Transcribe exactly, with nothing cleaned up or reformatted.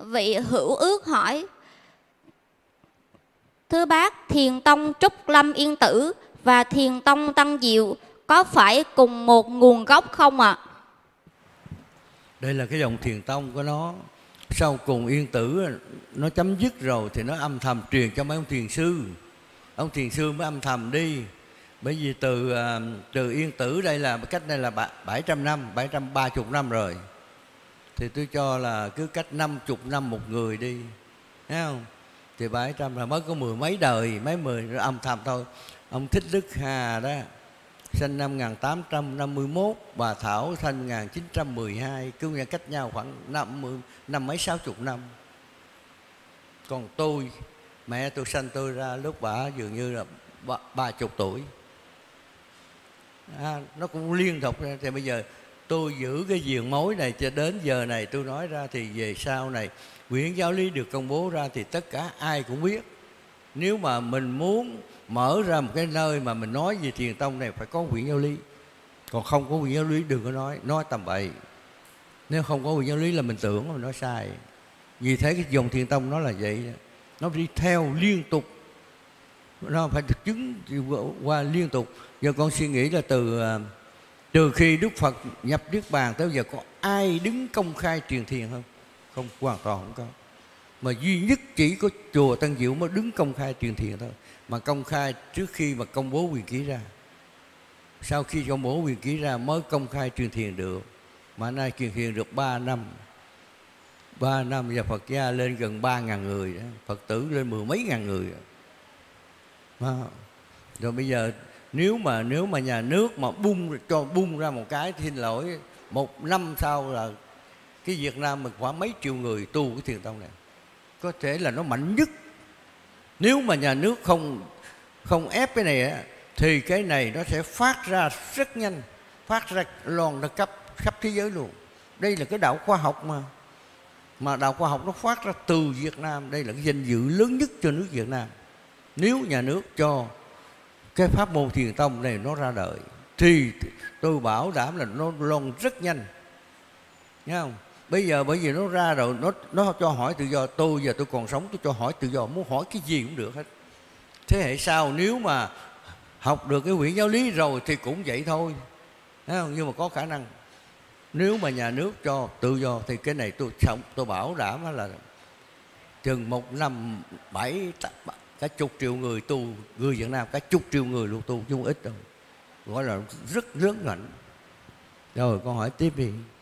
Vị hữu ước hỏi: thưa bác, Thiền tông Trúc Lâm Yên Tử và Thiền tông Tân Diệu có phải cùng một nguồn gốc không ạ? À? Đây là cái dòng Thiền tông của nó. Sau cùng Yên Tử nó chấm dứt rồi thì nó âm thầm truyền cho mấy ông thiền sư. Ông thiền sư mới âm thầm đi. Bởi vì từ từ Yên Tử đây là cách đây là bảy trăm năm, bảy trăm ba mươi năm rồi. Thì tôi cho là cứ cách năm mươi năm một người đi, thấy không? Thì bảy trăm là mới có mười mấy đời, mấy mười nó âm thầm thôi. Ông Thích Đức Hà đó sinh năm một nghìn tám trăm năm mươi mốt, bà Thảo sinh một nghìn chín trăm mười hai, cứ như cách nhau khoảng năm mươi, năm mấy sáu chục năm. Còn tôi, mẹ tôi sanh tôi ra lúc bà dường như là ba, ba chục tuổi. À, nó cũng liên tục ra. Thì bây giờ tôi giữ cái diền mối này cho đến giờ này tôi nói ra, thì về sau này quyển giáo lý được công bố ra thì tất cả ai cũng biết. Nếu mà mình muốn mở ra một cái nơi mà mình nói về Thiền tông này phải có quyển giáo lý. Còn không có quyển giáo lý đừng có nói, nói tầm bậy. Nếu không có quyển giáo lý là mình tưởng mình nói sai. Vì thế cái dòng Thiền tông nó là vậy. Nó đi theo liên tục, nó phải được chứng qua liên tục. Giờ con suy nghĩ là từ từ khi Đức Phật nhập Niết Bàn tới giờ có ai đứng công khai truyền thiền không? Không, hoàn toàn không có. Mà duy nhất chỉ có chùa Tân Diệu mới đứng công khai truyền thiền thôi. Mà công khai trước khi mà công bố quyền ký ra. Sau khi công bố quyền ký ra mới công khai truyền thiền được. Mà nay truyền thiền được ba năm. ba năm và Phật gia lên gần ba ngàn người đó. Phật tử lên mười mấy ngàn người đó. Rồi bây giờ nếu mà nếu mà nhà nước mà bung cho bung ra một cái, xin lỗi, một năm sau là cái Việt Nam mình khoảng mấy triệu người tu cái Thiền tông này, có thể là nó mạnh nhất. Nếu mà nhà nước không không ép cái này thì cái này nó sẽ phát ra rất nhanh, phát ra loan ra cấp khắp thế giới luôn. Đây là cái đạo khoa học mà mà đạo khoa học nó phát ra từ Việt Nam. Đây là cái danh dự lớn nhất cho nước Việt Nam. Nếu nhà nước cho cái pháp môn Thiền tông này nó ra đời thì tôi bảo đảm là nó loan rất nhanh, nghe không? Bây giờ bởi vì nó ra rồi, nó nó cho hỏi tự do. Tôi giờ tôi còn sống, tôi cho hỏi tự do, muốn hỏi cái gì cũng được hết. Thế hệ sau nếu mà học được cái quyển giáo lý rồi thì cũng vậy thôi, thấy không? Nhưng mà có khả năng nếu mà nhà nước cho tự do thì cái này tôi sống, tôi bảo đảm là chừng một năm bảy cả chục triệu người tu, người Việt Nam cả chục triệu người luôn tu chứ không ít đâu, gọi là rất lớn mạnh. Rồi con hỏi tiếp đi.